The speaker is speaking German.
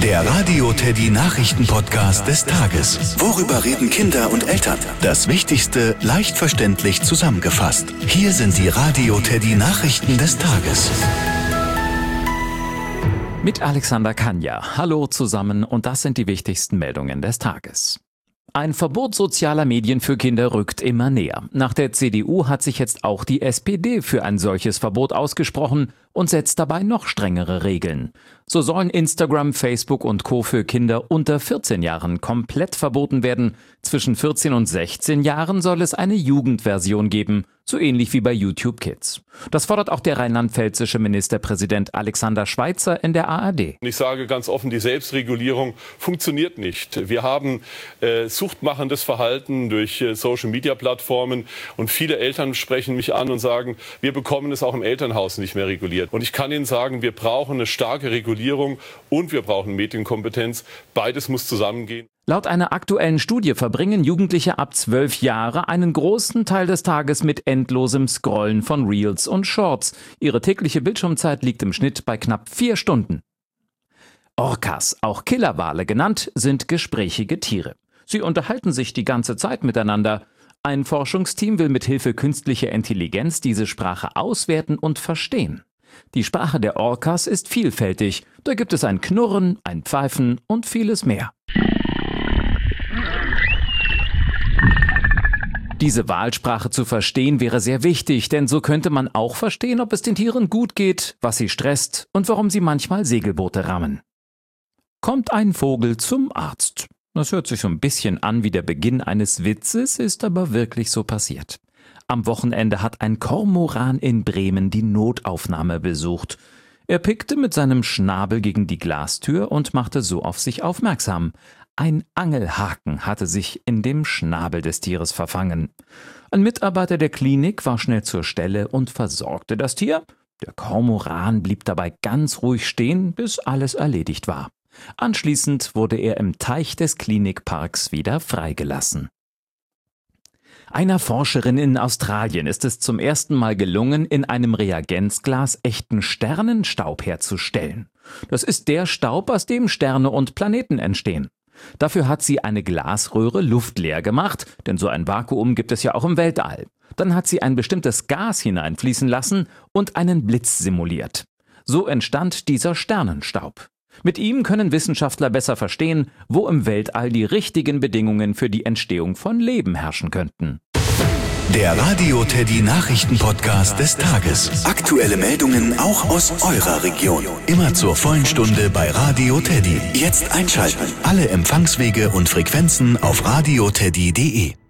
Der Radio Teddy Nachrichten-Podcast des Tages. Worüber reden Kinder und Eltern? Das Wichtigste leicht verständlich zusammengefasst. Hier sind die Radio Teddy Nachrichten des Tages. Mit Alexander Kanja. Hallo zusammen und das sind die wichtigsten Meldungen des Tages. Ein Verbot sozialer Medien für Kinder rückt immer näher. Nach der CDU hat sich jetzt auch die SPD für ein solches Verbot ausgesprochen und setzt dabei noch strengere Regeln. So sollen Instagram, Facebook und Co. für Kinder unter 14 Jahren komplett verboten werden. Zwischen 14 und 16 Jahren soll es eine Jugendversion geben, so ähnlich wie bei YouTube Kids. Das fordert auch der rheinland-pfälzische Ministerpräsident Alexander Schweitzer in der ARD. Ich sage ganz offen, die Selbstregulierung funktioniert nicht. Wir haben suchtmachendes Verhalten durch Social-Media-Plattformen und viele Eltern sprechen mich an und sagen, wir bekommen es auch im Elternhaus nicht mehr reguliert. Und ich kann Ihnen sagen, wir brauchen eine starke Regulierung und wir brauchen Medienkompetenz. Beides muss zusammengehen. Laut einer aktuellen Studie verbringen Jugendliche ab 12 Jahre einen großen Teil des Tages mit endlosem Scrollen von Reels und Shorts. Ihre tägliche Bildschirmzeit liegt im Schnitt bei knapp 4 Stunden. Orcas, auch Killerwale genannt, sind gesprächige Tiere. Sie unterhalten sich die ganze Zeit miteinander. Ein Forschungsteam will mithilfe künstlicher Intelligenz diese Sprache auswerten und verstehen. Die Sprache der Orcas ist vielfältig. Da gibt es ein Knurren, ein Pfeifen und vieles mehr. Diese Walsprache zu verstehen wäre sehr wichtig, denn so könnte man auch verstehen, ob es den Tieren gut geht, was sie stresst und warum sie manchmal Segelboote rammen. Kommt ein Vogel zum Arzt. Das hört sich so ein bisschen an wie der Beginn eines Witzes, ist aber wirklich so passiert. Am Wochenende hat ein Kormoran in Bremen die Notaufnahme besucht. Er pickte mit seinem Schnabel gegen die Glastür und machte so auf sich aufmerksam. Ein Angelhaken hatte sich in dem Schnabel des Tieres verfangen. Ein Mitarbeiter der Klinik war schnell zur Stelle und versorgte das Tier. Der Kormoran blieb dabei ganz ruhig stehen, bis alles erledigt war. Anschließend wurde er im Teich des Klinikparks wieder freigelassen. Einer Forscherin in Australien ist es zum ersten Mal gelungen, in einem Reagenzglas echten Sternenstaub herzustellen. Das ist der Staub, aus dem Sterne und Planeten entstehen. Dafür hat sie eine Glasröhre luftleer gemacht, denn so ein Vakuum gibt es ja auch im Weltall. Dann hat sie ein bestimmtes Gas hineinfließen lassen und einen Blitz simuliert. So entstand dieser Sternenstaub. Mit ihm können Wissenschaftler besser verstehen, wo im Weltall die richtigen Bedingungen für die Entstehung von Leben herrschen könnten. Der Radio Teddy Nachrichten-Podcast des Tages. Aktuelle Meldungen auch aus eurer Region. Immer zur vollen Stunde bei Radio Teddy. Jetzt einschalten. Alle Empfangswege und Frequenzen auf radioteddy.de.